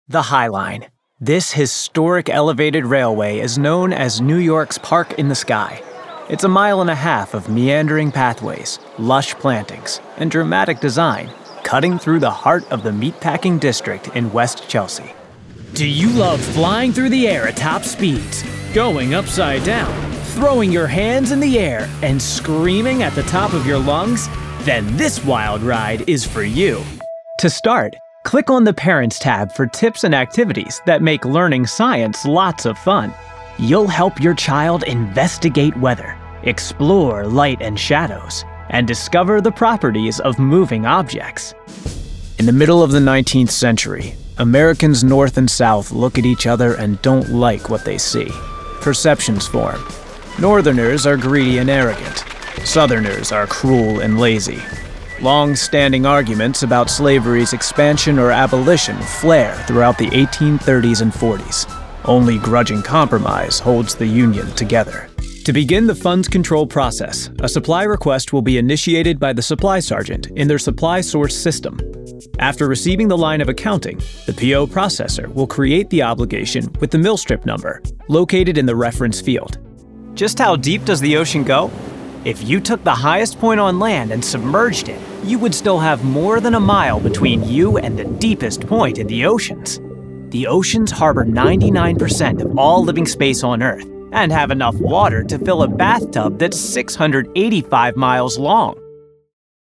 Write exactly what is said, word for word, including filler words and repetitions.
The High Line. This historic elevated railway is known as New York's Park in the Sky. It's a mile and a half of meandering pathways, lush plantings, and dramatic design, cutting through the heart of the meatpacking district in West Chelsea. Do you love flying through the air at top speeds, going upside down, throwing your hands in the air, and screaming at the top of your lungs? Then this wild ride is for you. To start, click on the Parents tab for tips and activities that make learning science lots of fun. You'll help your child investigate weather, explore light and shadows, and discover the properties of moving objects. In the middle of the nineteenth century, Americans north and south look at each other and don't like what they see. Perceptions form. Northerners are greedy and arrogant. Southerners are cruel and lazy. Long-standing arguments about slavery's expansion or abolition flare throughout the eighteen thirties and forties. Only grudging compromise holds the Union together. To begin the funds control process, a supply request will be initiated by the supply sergeant in their supply source system. After receiving the line of accounting, the P O processor will create the obligation with the millstrip number, located in the reference field. Just how deep does the ocean go? If you took the highest point on land and submerged it, you would still have more than a mile between you and the deepest point in the oceans. The oceans harbor ninety-nine percent of all living space on Earth and have enough water to fill a bathtub that's six hundred eighty-five miles long.